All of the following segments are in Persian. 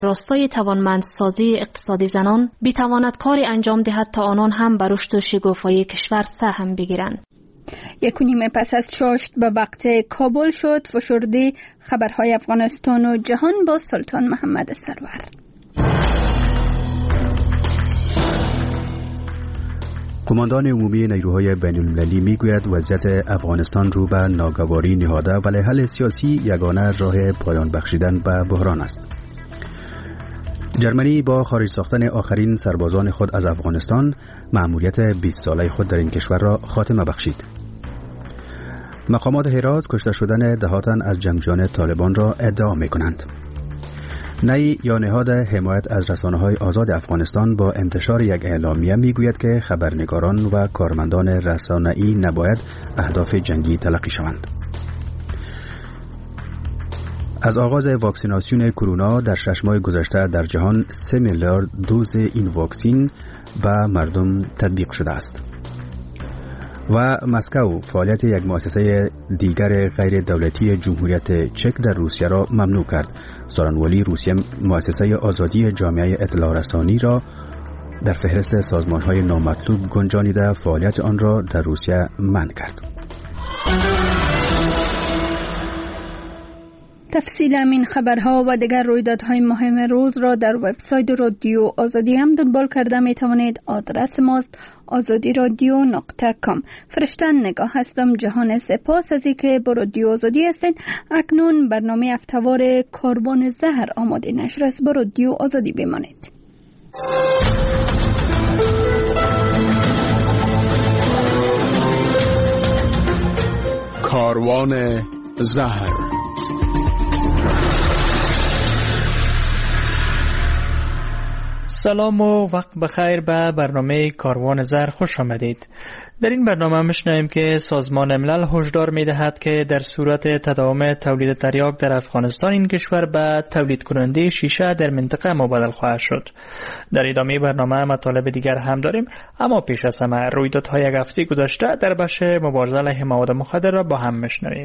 راستای توانمندسازی اقتصادی زنان بتواند کاری انجام دهد تا آنان هم بر رشد و شکوفایی کشور سهم بگیرند. 1.5 پس از چاشت به وقت کابل شد. فشرده خبرهای افغانستان و جهان با سلطان محمد سرور. کماندان عمومی نیروهای بین‌المللی میگوید وضعیت افغانستان رو به ناگواری نهاده ولی حل سیاسی یگانه راه پایان بخشیدن به بحران است. جرمنی با خارج ساختن آخرین سربازان خود از افغانستان مأموریت 20 ساله خود در این کشور را خاتمه بخشید. مقامات هرات کشته شدن دهاتن از جنگجویان طالبان را ادعا می‌کنند. نی یا نهاد حمایت از رسانه‌های آزاد افغانستان با انتشار یک اعلامیه میگوید که خبرنگاران و کارمندان رسانه‌ای نباید اهداف جنگی تلقی شوند. از آغاز واکسیناسیون کرونا در 6 ماه گذشته در جهان 3 میلیارد دوز این واکسین به مردم تطبیق شده است. و مسکو فعالیت یک مؤسسه دیگر غیر دولتی جمهوریت چک در روسیه را ممنوع کرد. سخنگوی روسیه مؤسسه آزادی جامعه اطلاع رسانی را در فهرست سازمان‌های نامطلوب گنجانیده فعالیت آن را در روسیه منع کرد. تفصیل این خبرها و دیگر رویدادهای مهم روز را در وبسایت رادیو آزادی هم دنبال کرده می توانید. آدرس ماست azadiradyo.com. فرشتن نگاه هستم. جهان سپاس از اینکه با رادیو آزادی هستین. اکنون برنامه هفته‌وار کاروان زهر آماده نشر است. با رادیو آزادی بمانید. کاروان زهر. سلام و وقت بخیر به برنامه کاروان زهر خوش آمدید. در این برنامه میشنویم که سازمان ملل هشدار میدهد که در صورت تداوم تولید تریاک در افغانستان این کشور به تولید کننده شیشه در منطقه مبادل خواهد شد. در ادامه برنامه مطالب دیگر هم داریم، اما پیش از همه رویدادهای یک هفته گذشته در بخش مبارزه علیه مواد مخدر را با هم میشنویم.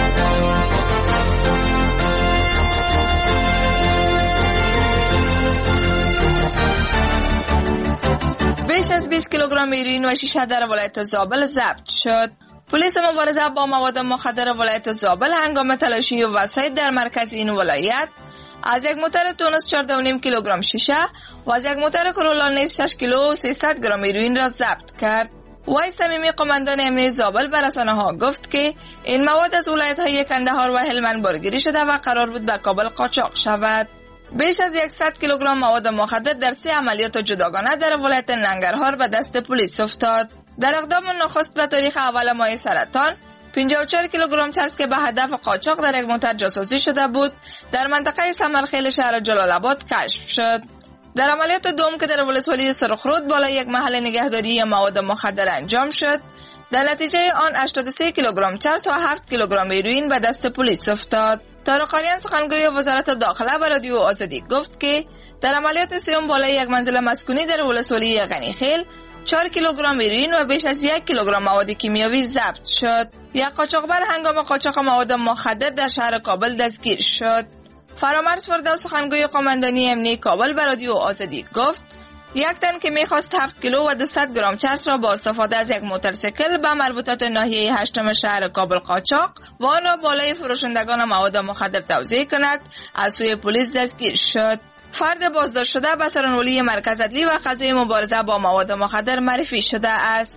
بیش از 20 کیلوگرم هیروئین و شیشه در ولایت زابل ضبط شد. پلیس مبارزه با مواد مخدر ولایت زابل هنگام تلاشی وسایل در مرکز این ولایت از یک موتر تونس 14.5 کیلوگرم شیشه و از یک موتر کرولا نیز 6 کیلو و 300 گرم هیروئین را ضبط کرد. وای صمیمی قماندان امنیت زابل به رسانه‌ها گفت که این مواد از ولایت‌های کندهار و هلمند بارگیری شده و قرار بود به کابل قاچاق شود. بیش از 100 کیلوگرم مواد مخدر در 3 عملیات جداگانه در ولایت ننگرهار به دست پلیس افتاد. در اقدام نخست به تاریخ اول ماه سرطان 54 کیلوگرم چرس که به هدف قاچاق در یک موتر جاسوسی شده بود در منطقه سمرخیل شهر جلال آباد کشف شد. در عملیات دوم که در ولسوالی سرخرود بالای یک محل نگهداری مواد مخدر انجام شد، در نتیجه آن 83 کیلوگرم چرس و 7 کیلوگرم هیروئین به دست پلیس افتاد. طارق‌آریان سخنگوی وزارت داخله به رادیو آزادی گفت که در عملیات سوم بالای یک منزل مسکونی در ولسوالی غنیخیل 4 کیلوگرم هیروئین و بیش از 1 کیلوگرم مواد کیمیاوی ضبط شد. یک قاچاقبر هنگام قاچاق مواد مخدر در شهر کابل دستگیر شد. فرامرز فردوس سخنگوی قماندانی امنیت کابل به رادیو آزادی گفت یک تن که میخواست 7 کیلو و 200 گرم چرس را با استفاده از یک موتورسیکل به مربوطات ناحیه 8 شهر کابل قاچاق و آن را بالای فروشندگان مواد مخدر توزیع کند از سوی پلیس دستگیر شد. فرد بازداشت شده به سرانولی مرکز عدلی و قضایی مبارزه با مواد مخدر معرفی شده است.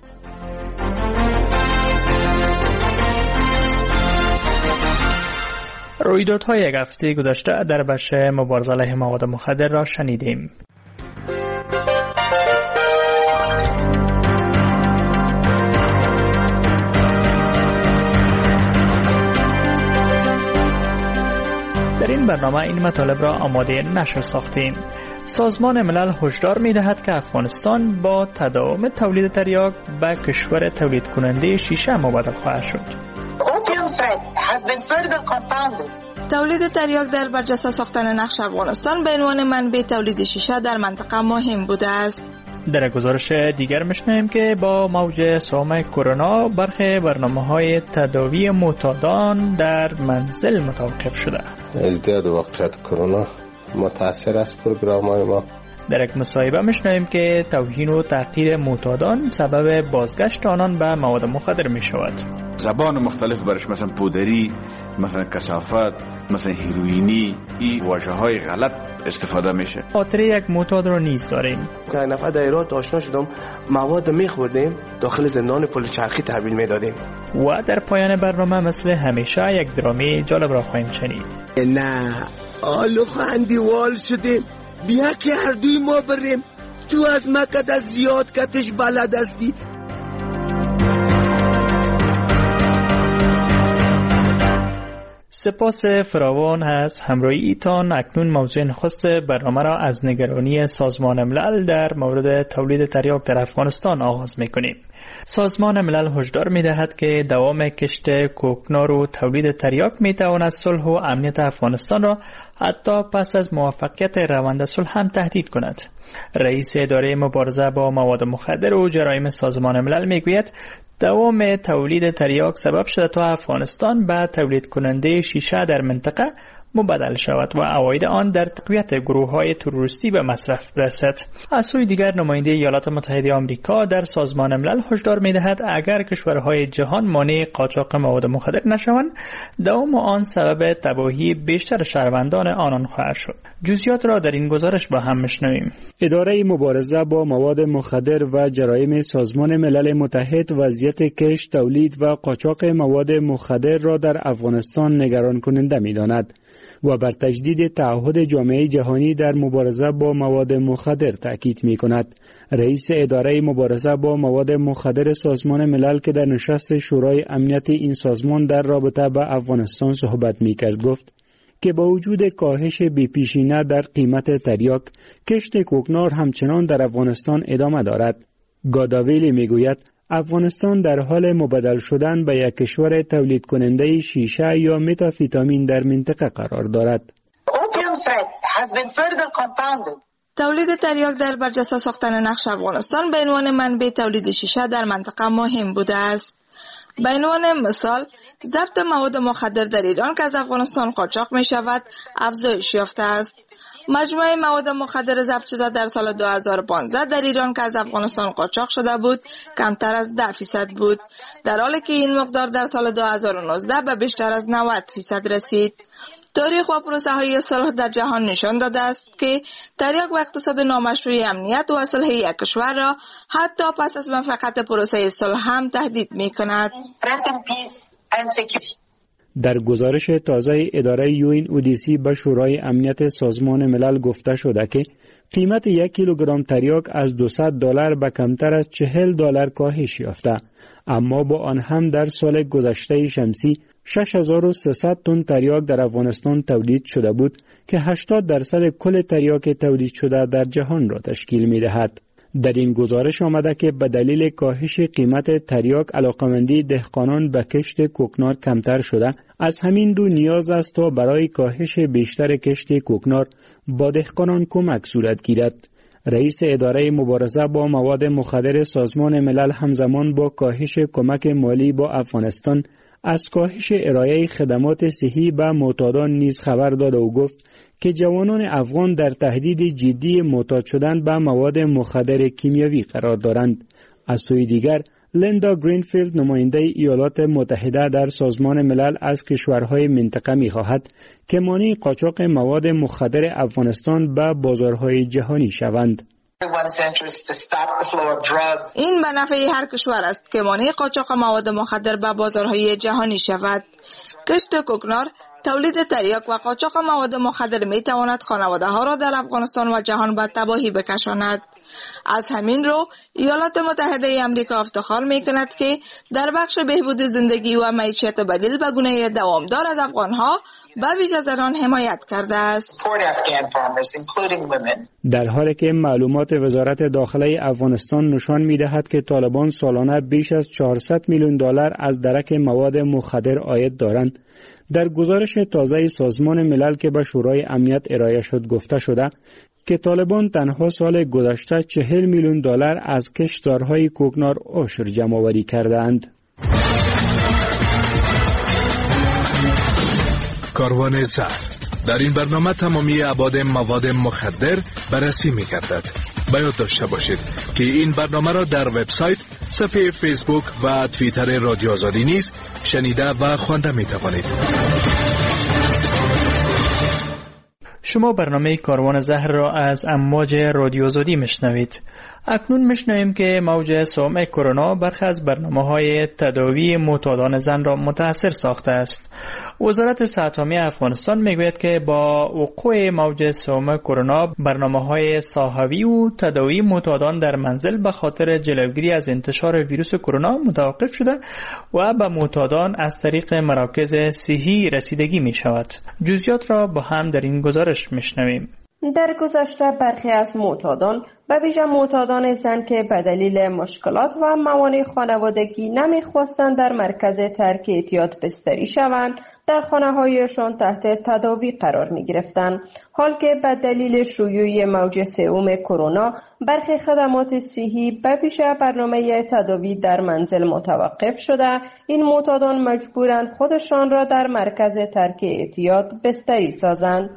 رویدادهای یک هفته گذشته در بخش مبارزه علیه مواد مخدر را شنیدیم. در این برنامه این مطالب را آماده نشر ساختیم. سازمان ملل هشدار می‌دهد که افغانستان با تداوم تولید تریاک به کشور تولید کننده شیشه مبادل خواهد شد. تولید تریاک در برجسته ساختن نقش افغانستان به عنوان منبع تولید شیشه در منطقه مهم بوده است. در گزارش دیگر می‌شنویم که با موج سوم کرونا برخی برنامه‌های تداوی معتادان در منزل متوقف شده. ازدیاد واقعیت کرونا متاثر از پروگرام‌های ما. در یک مصاحبه میشنویم که توهین و تحقیر معتادان سبب بازگشت آنان به مواد مخدر می شود. زبان مختلف برش، مثلا پودری، مثلا کثافت، مثلا هیروئینی، این واژه‌های غلط استفاده میشه. خاطره یک معتاد رو نیز داریم. که نفر در ایران آشنا شدم، مواد میخوردیم، داخل زندان پل چرخی تحویل میدادیم. و در پایان برنامه مثل همیشه یک درامی جالب را خواهیم شنید. نه آلو خندی وال شدیم، بیا که هر دوی ما بریم، تو از مکت از زیاد کتش بلد هستی. سپاس فراوان از همراهی ایتان. اکنون موضوع نخست برنامه را از نگرانی سازمان ملل در مورد تولید تریاک در افغانستان آغاز میکنیم. سازمان ملل هشدار میدهد که دوام کشت کوکنار و تولید تریاک میتواند صلح و امنیت افغانستان را حتی پس از موفقیت روند صلح هم تهدید کند. رئیس اداره مبارزه با مواد مخدر و جرایم سازمان ملل میگوید دوام تولید تریاک سبب شده تا افغانستان به تولید کننده شیشه در منطقه مبادل شود و عواید آن در تقویت گروه‌های تروریستی به مصرف برسد. از سوی دیگر نماینده ایالات متحده آمریکا در سازمان ملل هشدار می‌دهد اگر کشورهای جهان مانع قاچاق مواد مخدر نشوند، دوام آن سبب تباهی بیشتر شهروندان آنان خواهد شد. جزئیات را در این گزارش با هم می‌شنویم. اداره مبارزه با مواد مخدر و جرایم سازمان ملل متحد وضعیت کشت، تولید و قاچاق مواد مخدر را در افغانستان نگران کننده می‌داند و بر تجدید تعهد جامعه جهانی در مبارزه با مواد مخدر تاکید می‌کند. رئیس اداره مبارزه با مواد مخدر سازمان ملل که در نشست شورای امنیت این سازمان در رابطه با افغانستان صحبت می‌کرد گفت که با وجود کاهش بی‌پیشینه در قیمت تریاک، کشت کوکنار همچنان در افغانستان ادامه دارد. گاداویلی می‌گوید افغانستان در حال مبادل شدن به یک کشور تولید کننده شیشه یا متافیتامین در منطقه قرار دارد. تولید تریاک در برجسته ساختن نقش افغانستان به عنوان منبع تولید شیشه در منطقه مهم بوده است. به عنوان مثال، ضبط مواد مخدر در ایران که از افغانستان قاچاق می شود افزایش یافته است. مجموعه مواد مخدر ضبط شده در سال 2015 در ایران که از افغانستان قاچاق شده بود کمتر از 10% بود، در حالی که این مقدار در سال 2019 به بیشتر از 90% رسید. تاریخ و پروسه های صلح در جهان نشان داده است که تریاک و اقتصاد نامشروع امنیت و صلح یک کشور را حتی پس از موفقیت پروسه صلح هم تهدید می کند. در گزارش تازه اداره یوین اودیسی به شورای امنیت سازمان ملل گفته شده که قیمت یک کیلوگرم تریاک از $200 به کمتر از $40 کاهش یافته، اما با آن هم در سال گذشته شمسی 6300 تن تریاک در افغانستان تولید شده بود که 80% کل تریاک تولید شده در جهان را تشکیل می دهد. در این گزارش آمده که به دلیل کاهش قیمت تریاک علاقمندی دهقانان به کشت کوکنار کمتر شده، از همین رو نیاز است تا برای کاهش بیشتر کشت کوکنار با دهقانان کمک صورت گیرد. رئیس اداره مبارزه با مواد مخدر سازمان ملل همزمان با کاهش کمک مالی با افغانستان از کاهش ارائه خدمات صحی به معتادان نیز خبر داد و گفت که جوانان افغان در تهدید جدی معتاد شدن به مواد مخدر کیمیایی قرار دارند. از سوی دیگر لیندا گرینفیلد نماینده ایالات متحده در سازمان ملل از کشورهای منطقه می‌خواهد که مانع قاچاق مواد مخدر افغانستان به بازارهای جهانی شوند. این به نفع هر کشور است که مانع قاچاق مواد مخدر به بازارهای جهانی شود. کشت کوکنار، تولید تریاک و قاچاق مواد مخدر می تواند خانواده ها را در افغانستان و جهان به تباهی بکشاند. از همین رو ایالات متحده آمریکا افتخار می کند که در بخش بهبود زندگی و معیشت بدیل به گونه دوامدار از افغان ها به ویژه زنان حمایت کرده است. در حالی که معلومات وزارت داخله افغانستان نشان می‌دهد که طالبان سالانه بیش از $400 میلیون از درک مواد مخدر عاید دارند، در گزارش تازه سازمان ملل که به شورای امنیت ارائه شد گفته شده که طالبان تنها سال گذشته $40 میلیون از کشتزارهای کوکنار عشر جمع‌آوری کردند. کاروان زهر در این برنامه تمامی ابعاد مواد مخدر بررسی می‌گردد. باید داشته باشید که این برنامه را در وبسایت، صفحه فیسبوک و توییتر رادیو آزادی نیز شنیده و خوانده می‌توانید. شما برنامه کاروان زهر را از امواج رادیو آزادی میشنوید. اکنون میشنویم که موج سوم کرونا برخی از برنامه‌های تداوی معتادان زن را متاثر ساخته است. وزارت صحت عامه افغانستان میگوید که با وقوع موج سوم کرونا برنامه‌های صحوی و تداوی معتادان در منزل به خاطر جلوگیری از انتشار ویروس کرونا متوقف شده و به معتادان از طریق مراکز صحی رسیدگی می شود. جزئیات را با هم در این گزارش میشنویم. در گذشته برخی از معتادان به ویژه معتادان زن که به دلیل مشکلات و موانع خانوادگی نمیخواستند در مرکز ترک اعتیاد بستری شوند، در خانه‌هایشان تحت تداوی قرار می‌گرفتند. حال که به دلیل شیوع موج سوم کرونا برخی خدمات صحی به ویژه برنامه تداوی در منزل متوقف شده، این معتادان مجبورند خودشان را در مرکز ترک اعتیاد بستری سازند.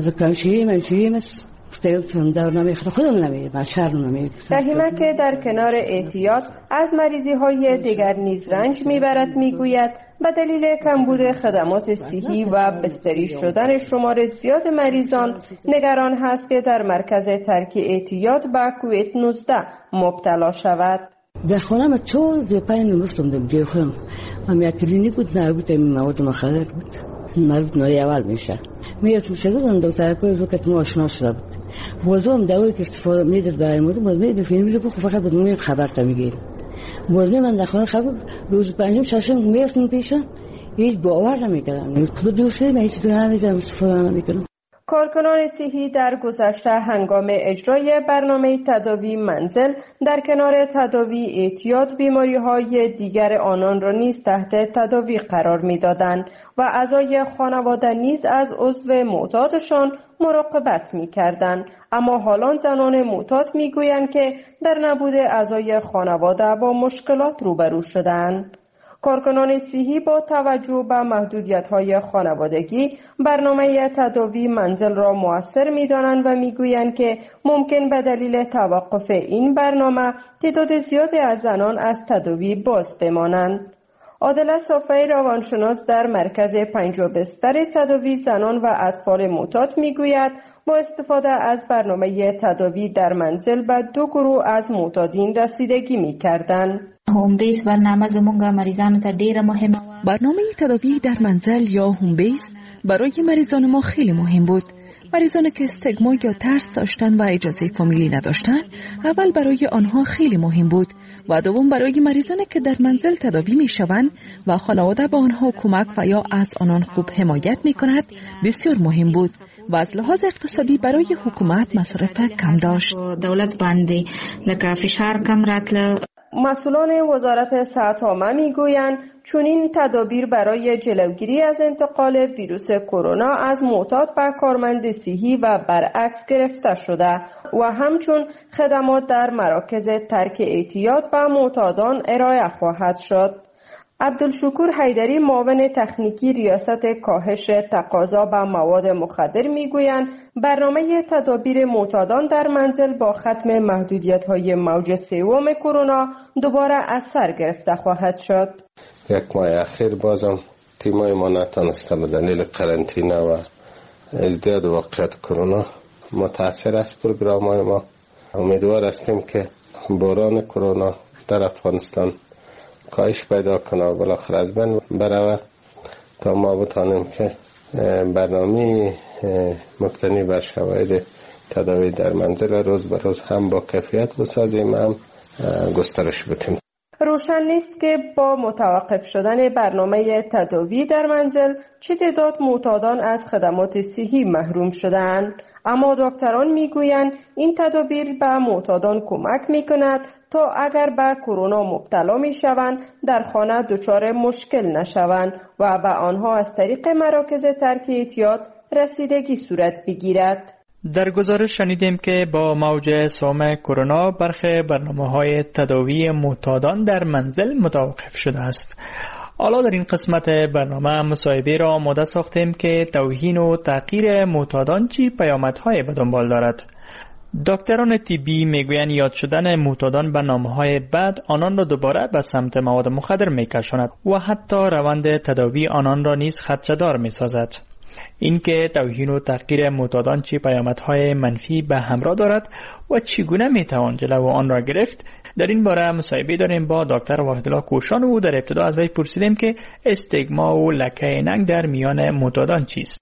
در حین که در کنار اعتیاد از مریضی های دیگر نیز رنج میبرد، میگوید به دلیل کمبود خدمات صحی و بستری شدن شمار زیاد مریضان نگران هست که در مرکز ترک اعتیاد به کووید 19 مبتلا شود. در خانه ما چون زیپای نمرستم دم جای خودم هم یک کلینیک بود، نبود این مواد مخدر بود، مربوط نوری اول میشه میرفتم شدم دکتر کوی وقت ما آشنا شده بود بازم دوائی که استفاده میداد برای مورد باز میدفعی میره فقط بود میگه خبر تا میگیرم باز من در خانه خبر روز پنجم ششم میرفتم پیشم هیچ باور نمیکردم خود دوسته من هیچ چیزی نمی‌دونم استفاده نمیکنم. کارکنان صحی در گذشته هنگام اجرای برنامه تداوی منزل در کنار تداوی اعتیاد بیماری‌های دیگر آنان را نیز تحت تداوی قرار می‌دادند و اعضای خانواده نیز از عضو معتادشان مراقبت می‌کردند. اما حالا زنان معتاد می‌گویند که در نبود اعضای خانواده با مشکلات روبرو شدند. کارکنان صحی با توجه به محدودیت‌های خانوادگی برنامه تداوی منزل را مؤثر می‌دانند و می‌گویند که ممکن به دلیل توقف این برنامه تعداد زیادی از زنان از تداوی باز بمانند. عادله صافی روانشناس در مرکز 5 بستر تداوی زنان و اطفال معتاد می‌گوید با استفاده از برنامه تداوی در منزل به 2 گروه از معتادین رسیدگی می‌کردند. هوم بیس برنامه زمونږ مریضانو ته ډیره مهمه و برنامه تداوی در منزل یا هوم بیس برای مریضان ما خیلی مهم بود. مریضانی که استگما یا ترس داشتن و اجازه فامیلی نداشتن اول برای آنها خیلی مهم بود و دوم برای مریضانی که در منزل تداوی می شوند و خانواده به آنها کمک و یا از آنان خوب حمایت می کند بسیار مهم بود و از لحاظ اقتصادی برای حکومت مصرف کم داشت. دولت باندې لکه فشار کم راتله. مسئولان وزارت صحت عامه میگویند چنین تدابیر برای جلوگیری از انتقال ویروس کرونا از معتاد به کارمند صحی و برعکس گرفته شده و همچون خدمات در مراکز ترک اعتیاد به معتادان ارائه خواهد شد. عبدالشکور حیدری معاون تکنیکی ریاست کاهش تقاضا به مواد مخدر میگویند برنامه تدابیر معتادان در منزل با ختم محدودیت‌های موج سوم کرونا دوباره از سر گرفته خواهد شد. یک ماه اخیر بازم تیمای ما نتانسته به دلیل قرنطینه و ازدیاد واقعیت کرونا متاثر است پروگرام‌های ما. امیدوار هستیم که بحران کرونا در افغانستان کاهش پیدا کنه و بالاخره از بین بروه تا ما بتانیم که برنامه مبتنی بر شواهد تداوی در منزل روز به روز هم با کیفیت بسازیم هم گسترش بدیم. روشن نیست که با متوقف شدن برنامه تداوی در منزل چه تعداد معتادان از خدمات صحی محروم شدند، اما دکتران میگویند این تدابیر به معتادان کمک میکند تا اگر به کرونا مبتلا میشوند در خانه دچار مشکل نشوند و به آنها از طریق مراکز ترک اعتیاد رسیدگی صورت بگیرد. در گزارش شنیدیم که با موج سوم کرونا برخی برنامه‌های تداوی معتادان در منزل متوقف شده است. حالا در این قسمت برنامه مصاحبه را آماده ساختیم که توهین و تحقیر معتادان چی پیامدهای به دنبال دارد. دکتران طبی میگویند یاد شدن معتادان به نامه‌های بد آنان را دوباره به سمت مواد مخدر میکشاند و حتی روند تداوی آنان را نیز خدشه‌دار میسازد. اینکه توهین و تحقیر معتادان چه پیامدهای منفی به همراه دارد و چگونه میتوان جلو آن را گرفت، در این باره مصاحبه داریم با دکتر وحیدالله کوشان و در ابتدا از وی پرسیدیم که استیگما و لکه ننگ در میان معتادان چیست.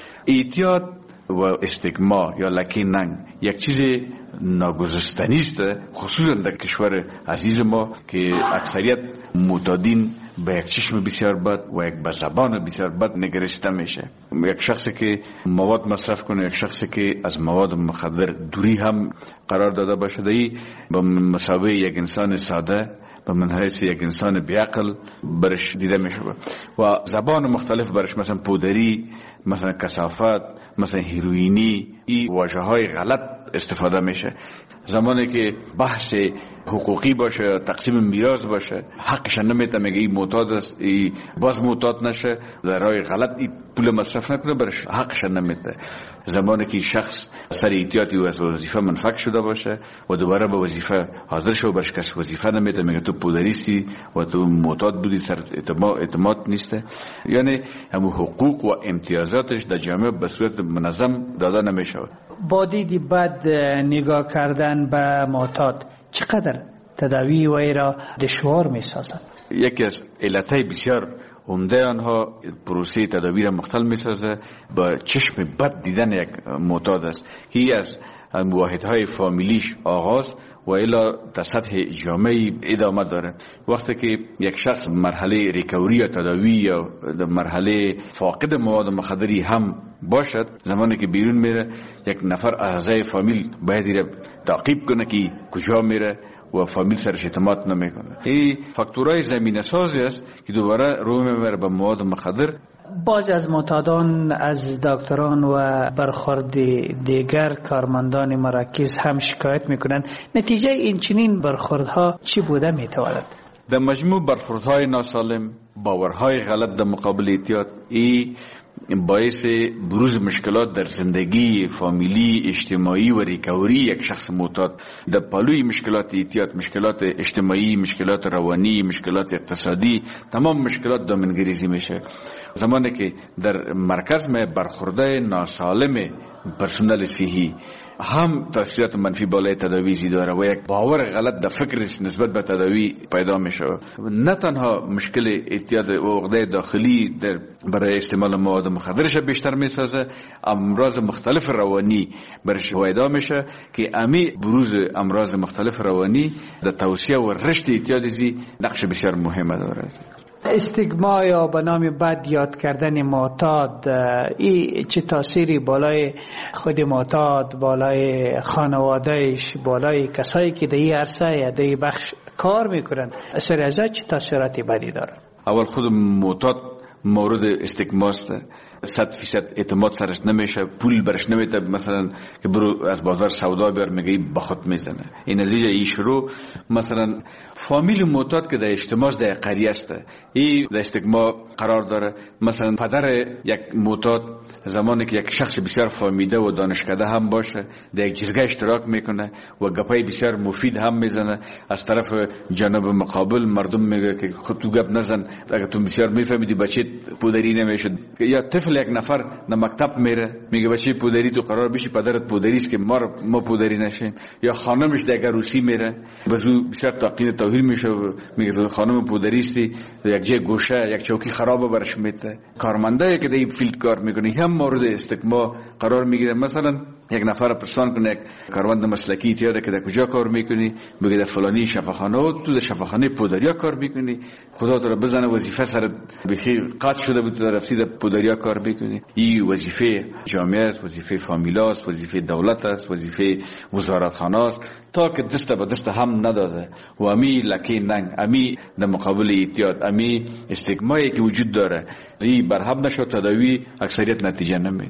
اعتیاد و استیگما یا لکه ننگ یک چیز ناگزستنی است، خصوصا در کشور عزیز ما که اکثریت معتادین به یک چشم بسیار بد و یک به زبان بسیار بد نگرشته میشه. یک شخصی که مواد مصرف کنه، یک شخصی که از مواد مخدر دوری هم قرار داده باشه، به مسابقه یک انسان ساده به منحیث یک انسان بیعقل برش دیده میشه و زبان مختلف برش، مثلا پودری، مثلا کثافت، مثلا هیروئینی، این واژه های غلط استفاده میشه. زمانی که بحث حقوقی باشه، تقسیم میراث باشه، حقش نمیده، میگه این معتاد است، این باز معتاد نشه، در راه غلط این پول مصرف نکنه، برش حقش نمیده. زمانی که شخص سر احتیاطی و از وظیفه منفک شده باشه و دوباره به وظیفه حاضر شو، برش کس وظیفه نمیده، میگه تو پودریستی و تو معتاد بودی، سر اعتماد نیسته. یعنی همون حقوق و امتیازاتش در جامعه به صورت منظم داده نمیشه. با دید بد نگاه کردن به معتاد چقدر تداوی وی را دشوار می سازد؟ یکی از علتهای بسیار عمده آنها پروسه تداوی را مختل می سازه. با چشم بد دیدن یک معتاد است که از واحدهای فامیلیش آغاز و الا در سطح جامعه ادامه دارد. وقتی که یک شخص مرحله ریکوری یا تداوی یا در مرحله فاقد مواد مخدری هم باشد، زمانی که بیرون میره یک نفر اعضای فامیل باید ایره تعقیب کنه که کجا میره و فامیل سرش اعتماد نمیکنه. این فاکتورهای زمینه سازی است که دوباره روی میبره به مواد مخدر. بعضی از معتادان از دکتران و برخورد دیگر کارمندان مراکز هم شکایت میکنند. نتیجه این چنین برخوردها چی بوده میتواند؟ در مجموع برخوردهای ناسالم، باورهای غلط در مقابل اعتیاد، این باعث بروز مشکلات در زندگی فامیلی، اجتماعی و ریکوری یک شخص معتاد. در پالوی مشکلات اعتیاد، مشکلات اجتماعی، مشکلات روانی، مشکلات اقتصادی، تمام مشکلات دامنگریزی میشه. زمانی که در مرکز میں برخورده ناسالم پرسنل صحی هم تاثیرات منفی بالای تداوی داره و یک باور غلط در فکرش نسبت به تداوی پیدا میشه. نه تنها مشکل اعتیاد و عقده داخلی برای استعمال مواد مخدرش بیشتر میسازه، امراض مختلف روانی برش پیدا میشه که امی بروز امراض مختلف روانی در توسعه و رشد اعتیاد نقش بسیار مهمه داره. استیگما یا به نام بد یاد کردن معتاد، این چه تاثیری بالای خود معتاد، بالای خانوادهش، بالای کسایی که در این عرصه یا در این بخش کار میکنند، اثر از چه تاثیراتی بدی داره؟ اول خود معتاد مورد استیگماست، 100% اعتماد سرش نمیشه، پول برش نمیده، مثلا که برو از بازار سودا بیار، میگه به خود میزنه. این نتیجه ای شروع مثلا فامیل معتاد که در اجتماع در قریه است، این در استیگما قرار داره. مثلا پدر یک معتاد زمانی که یک شخص بسیار فهمیده و دانشکده هم باشه، در یک جرگه اشتراک میکنه و گپای بسیار مفید هم میزنه، از طرف جانب مقابل مردم میگه که خود تو گپ نزن، اگه تو بسیار میفهمیدی بچه پودری نمیشد. یا طفل یک نفر در مکتب میره، میگه بچه پودری تو قرار بشی، پدرت پودری است که ما پودری نشیم. یا خانمش در عروسی میره، بزو بسیار تاقین توهین میشه، میگه تو خانم پودری استی، یک جای گوشه یک چوکی خراب برش میده. کارمندایی که در این فیلد کار میکنه هم مورد استیگما قرار میگیره. مثلا یک نفر پرسان کنه، یک کارمند مسلکی اعتیاد که در کجا کار میکنی، میگه در فلانی شفاخانه، و تو در شفاخانه پودریا کار میکنی، خدا تو را بزنه وظیفه سر بخی قطع شده بود، تو رفتی در پودریا کار میکنی. این وظیفه جامعه است، وظیفه فامیل است، وظیفه دولت است، وظیفه وزارتخانه است، تا که دست به دست هم نداده و امی لکه ننگ، امی در مقابل اعتیاد، امی استیگمایی که وجود داره این برهم نشد، تداوی اکثریت نتیجه نمید.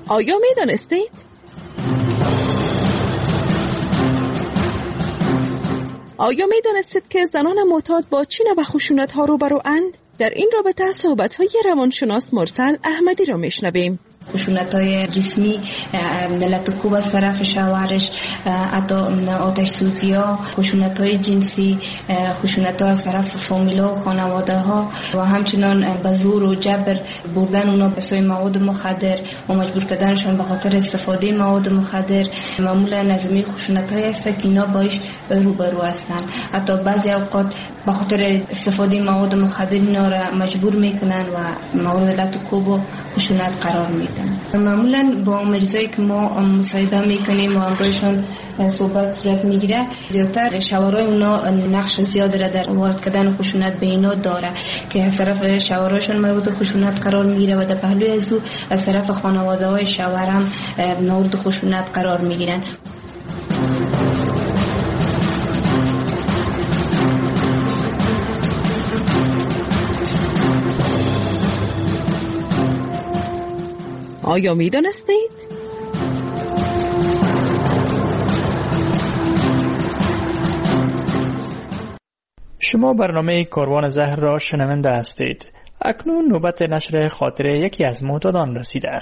آیا می‌دانستید؟ آیا می‌دانستید که زنان معتاد با چه نوع خشونت‌ها روبروند؟ در این رابطه صحبت‌های روانشناس مرسل احمدی را میشنویم. خشونت‌های جسمی، ملت کوب از طرف شوهرش، حتی آتش سوزی‌ها، خشونت‌های جنسی، خشونت‌ها از طرف فامیل‌ها و خانواده‌ها و همچنان به زور و جبر بردن اونا به سوی مواد مخدر و مجبور کردنشون به خاطر استفاده مواد مخدر معمولا نظمی خشونت‌های است که اینا باش روبرو هستن. حتی بعضی اوقات به خاطر استفاده مواد مخدر اینا را مجبور میکنن و مورد لطکوب و خشونت قرار میدن. معمولا با مریضایی که ما مصاحبه میکنیم و همراهشون صحبت صورت میگیره، زیادتر شوهرای اونا نقش زیاد را در وارد کردن خشونت به اینا داره که از طرف شوهرایشون مورد خشونت قرار میگیره و در پهلوی از او از طرف خانواده های شوهر هم مورد خشونت قرار میگیرن. آیا می دانستید؟ شما برنامه کاروان زهر را شنونده هستید. اکنون نوبت نشر خاطره یکی از معتادان رسیده.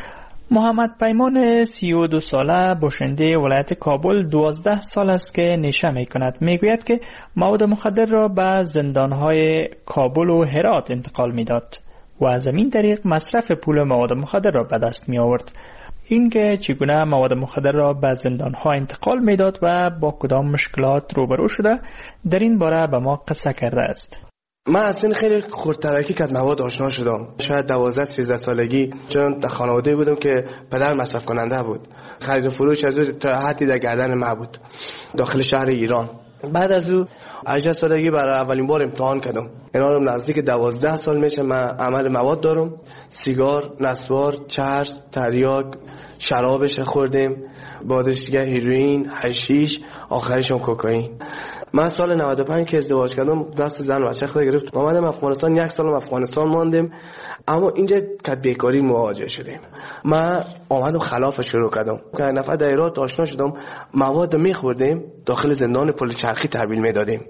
محمد پیمان 32 ساله باشنده ولایت کابل 12 سال است که نشه می کند. می گوید که مواد مخدر را به زندانهای کابل و هرات انتقال می داد و از این طریق مصرف پول مواد مخدر را به دست می آورد. این که چگونه مواد مخدر را به زندانها انتقال می داد و با کدام مشکلات روبرو شده در این باره به ما قصه کرده است. من اصلا خیلی خردترکی که مواد آشنا شدم. شاید 12-13 سالگی، چون در خانواده بودم که پدر مصرف کننده بود. خرید و فروش از او تا حدی در گردن ما بود داخل شهر ایران. بعد از او 18 سالگی برای اولین بار امتحان کردم. اینا رو نزدیک 12 سال میشه من عمل مواد دارم. سیگار، نسوار، چرس، تریاک، شرابش خوردیم، بعدش دیگه هیروئین، حشیش، آخرشون کوکائین. من سال 95 که ازدواج کردم دست زن و بچه خود گرفت. اومدم افغانستان، 1 سال افغانستان ماندیم، اما اینجا کد بیکاری مواجه شدیم. من اومدم خلاف شروع کردم که نفر در هرات آشنا شدم، مواد میخوردیم داخل زندان پل چرخی تحویل میدادیم.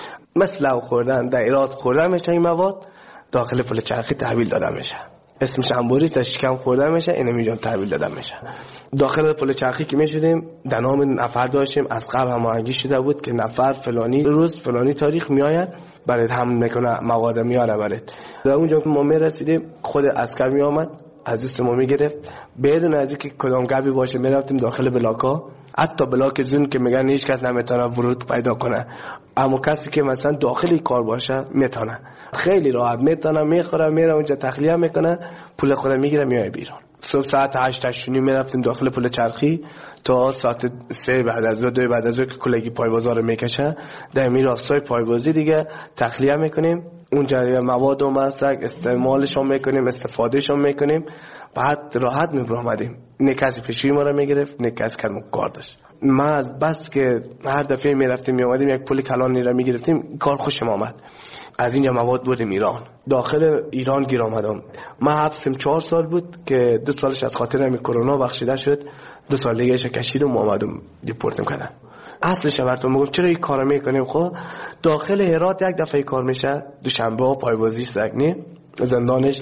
مثل لو خوردن در هرات خوردن میشه، این مواد داخل پل چرخی تحویل داده میشه. اسمش انبوریست، در شکم خورده میشه، اینو اینجا تحویل داده میشه. داخل پل چرخی که میشدیم در نام نفر داشتیم، از قبل هماهنگی شده بود که نفر فلانی روز فلانی تاریخ میآید برای هم میکنه مواد میاره برات. در اونجا که ما میرسیدیم خود عسکر میآمد از دست ما میگرفت، بدون از اینکه کدام گبی باشه میرفتیم داخل بلاکا. حتی بلاک زون که میگن هیچ کس نمیتونه ورود پیدا کنه، اما کسی که مثلا داخلی کار باشه میتونه، خیلی راحت میتونه، میخوره، میره اونجا تخلیه میکنه، پول خود میگیره میای بیرون. صبح ساعت 8 میرفتیم داخل پل چرخی تا ساعت 3 بعد از 2 بعد از که کلگی پایوازا رو میکشه در می راستای پایوازی دیگه تخلیه میکنیم. اونجا مواد و مسک استعمالشون میکنیم، استفادهشون میکنیم، بعد راحت میبرامدیم. نه کسی پیشوی ما رو میگرفت، نه کسی کدوم کار داشت. ما از بس که هر دفعه میرفتیم میومدیم یک پول کلانی رو میگرفتیم، کار خوشم آمد. از اینجا مواد بردیم ایران. داخل ایران گیر آمدم. من حبسم 4 سال بود که 2 سالش از خاطر همین کرونا بخشیده شد. 2 سال دیگه کشیدم و اومدم دیپورتم کردم. اصلش براتون میگم چرا این کارو میکنیم. خب داخل هرات یک دفعه کار میشه، دوشنبه ها پایوازی سگنی زندانش،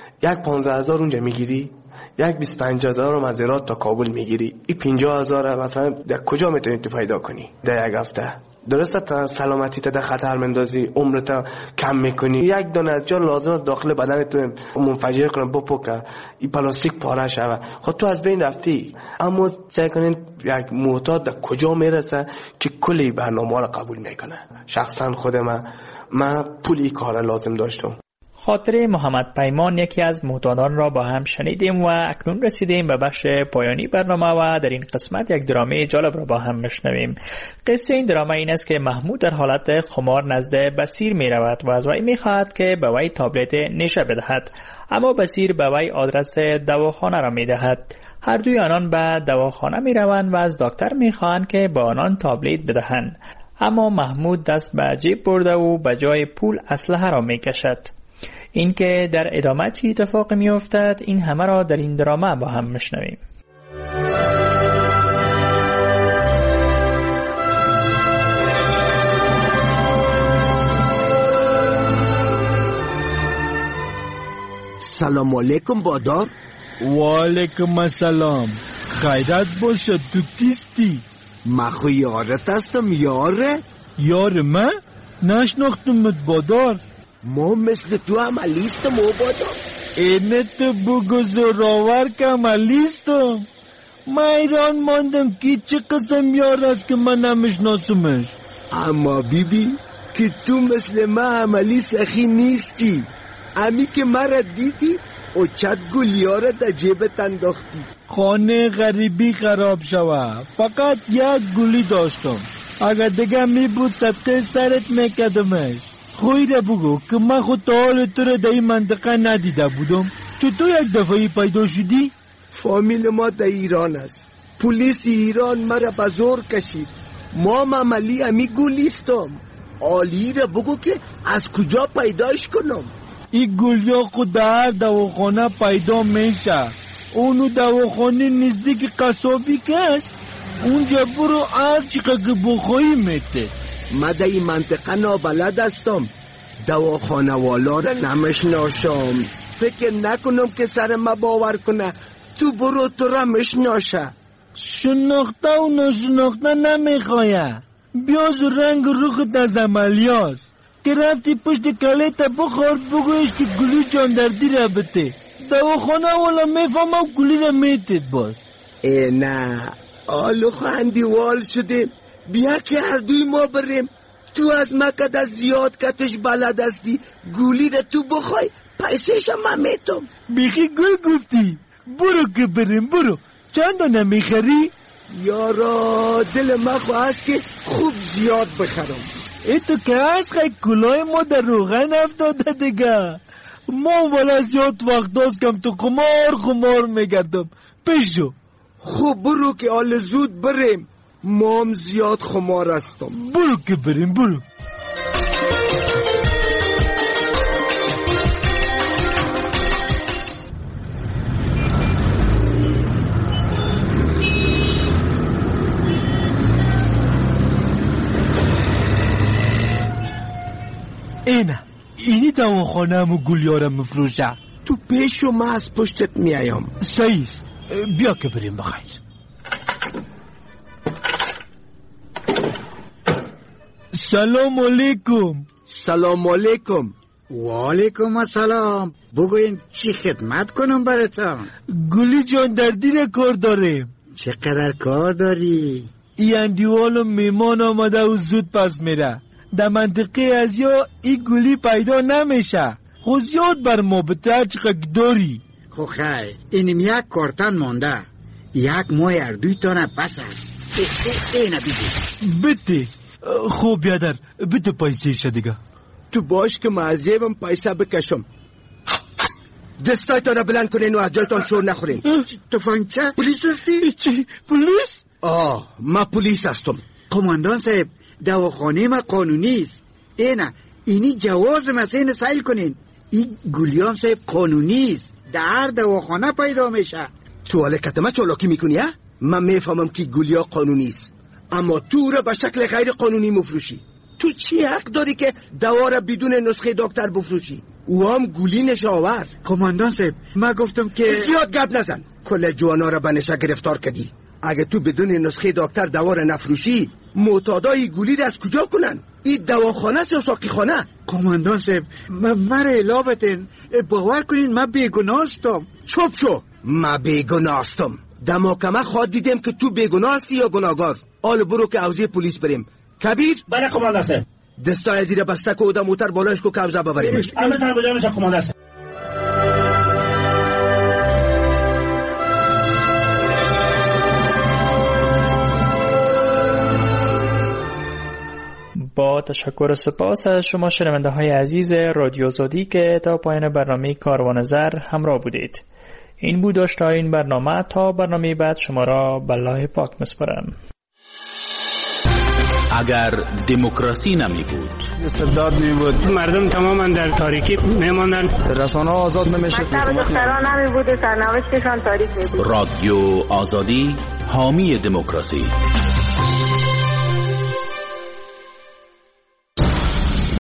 15,000 اونجا میگیری، 25,000 از هرات تا کابل میگیری. این 50,000 مثلا در کجا میتونی تو پیدا کنی در یک هفته؟ درسته تا سلامتی تا در خطر مندازی، عمرت کم میکنی. یک دانه از جان لازم است داخل بدن تو منفجر کنه بپکه، این پلاستیک پاره شوه. خب تو از بین رفتی. اما سعی کنین یک معتاد در کجا میرسه که کلی برنامه را قبول میکنه. شخصا خود من پولی کار لازم داشتم. خاطره محمد پیمان یکی از معتادان را با هم شنیدیم و اکنون رسیدیم به بخش پایانی برنامه و در این قسمت یک درامه جالب را با هم میشنویم. قصه این درامه این است که محمود در حالت خمار نزد بصیر می رود و از وی می خواهد که به وی تابلت نشه بدهد، اما بصیر به وی آدرس دواخانه را می دهد. هر دوی آنان به دواخانه می روند و از دکتر می خواهند که به آنان تابلت بدهند، اما محمود دست به جیب برده و به جای پول اسلحه را می کشد. اینکه در ادامه چه اتفاقی میافتد این همه را در این درامه با هم میشنویم. سلام علیکم بادار. و علیکم السلام. خیرت باشه، تو کیستی؟ ما خو یارت هستم. یاره؟ یار من؟ نشناختمت بادار. ما مثل تو عملیستم و بادار. اینه تو بگو زوراور که عملیستم. من ایران ماندم که چه قسم یار است که من نمیشناسمش. اما بیبی که تو مثل من عملی سخی نیستی. امی که مرا دیدی او چت گلیاره در جیبت انداختی. خانه غریبی خراب شوه، فقط یک گلی داشتم. اگر دیگه می بود صدقه سرت میکدمش. خوی را بگو که من خود تا حال تو را در این منطقه ندیده بودم. چطور یک دفعی پیدا شدی؟ فامیل ما در ایران است. پلیس ایران مرا به زور کشید. ما عملی امی گلیستم. آلی را بگو که از کجا پیداش کنم. این گلیا خود در هر دواخانه پیدا میشه. اونو دواخانه نزدیک قصابی که است. اونجا برو هر چقدر که بخواهی میته. من در این منطقه نابلد هستم. دواخانه والا را نمشناسم. فکر نکنم که سر ما باور کنه. تو برو تو را مشناسه. شناخته و نشناخته نمیخواه. بیاز رنگ روخت از عملیاست که رفتی پشت کله تا بخور بگویش که گلی جاندردی را بته. دواخانه والا میفهمم گلی را میتید باز. نه آلو خواهندی وال شده. بیا که هر دوی ما بریم. تو از مکد از زیاد کتش بلد هستی. گلی را تو بخوای پیسش هم میتم. بیخی گل گفتی. برو که بریم برو. چند دانه میخری؟ یارا دل ما خواهست که خوب زیاد بخرم. ای تو که از خیلی کلاه ما در روغن افتاده دیگه. ما والا زیاد وقت داست کم تو خمار میگردم. پیشو خوب برو که آل زود بریم. ما هم زیاد خمار هستم. برو که بریم برو. اینی دواخانه همو گلیارم مفروشه. تو پیشو ما از پشتت میایم. صحیح. بیا که بریم بخیر. سلام علیکم. سلام علیکم. و علیکم السلام. بگوین چی خدمت کنم براتون؟ گلی جاندردی را کار داریم. چقدر کار داری؟ این اندیوال میمان آمده و زود پس میره. در منطقه از یا این گلی پیدا نمیشه. خود زیاد بر ما بتر چقدر داری. خو خیر اینم یک کارتن مانده. یک ماه اردوی تانه بس هست. اینه بده. خوب بیادر بده پیسه شدیگه. تو باش که معذیبم پیسه بکشم. دستای تانه بلند کنین و از جایتان شور نخورین. تفنگچه؟ پولیس هستی؟ چی؟ پولیس؟ من پولیس هستم. قماندان صاحب دواخانه ما قانونی است. اینی جواز مسین سیل کنین. این گلیام صاحب قانونی است. در دواخانه پیدا میشه. تو حالا کتمه چالاکی میکنی ها؟ من میفهمم که گلیا قانونی است، اما تو را به شکل غیر قانونی مفروشی. تو چی حق داری که دوا را بدون نسخه دکتر بفروشی؟ او هم گلی نشاور. کماندان صاحب من گفتم که زیاد گپ نزن. کل جوانا را به نشه گرفتار کردی. اگه تو بدون نسخه دکتر دوا را نفروشی، معتادای گلی را از کجا کنن؟ این دواخانه است یا ساقی خانه؟ کماندان صاحب مرا الا بتین. باور کنین من بیگناه هستم. چوب شو. من بیگناه هستم. دماکمه خواد دیدم که تو بیگناه هستی یا گناهگار. آل برو که حوزه پلیس بریم. کبیر بله کماندان صاحب. دستای زیر بسته که اودا موتر بالاش کو کبزه ببریمش. امر تر بجا میشه کماندان صاحب. با تشکر و سپاس از شما شنونده های عزیز رادیو زادی که تا پایان برنامه کاروان زر همراه بودید. این بود داشته این برنامه. تا برنامه بعد شما را به الله پاک میسپارم. اگر دموکراسی نمی بود، استبداد می بود، مردم تماما در تاریکی میماندن، رسانه ها آزاد نمیشد، دختران نمی بود، سرنوشتشان تاریک می بود. رادیو آزادی حامی دموکراسی.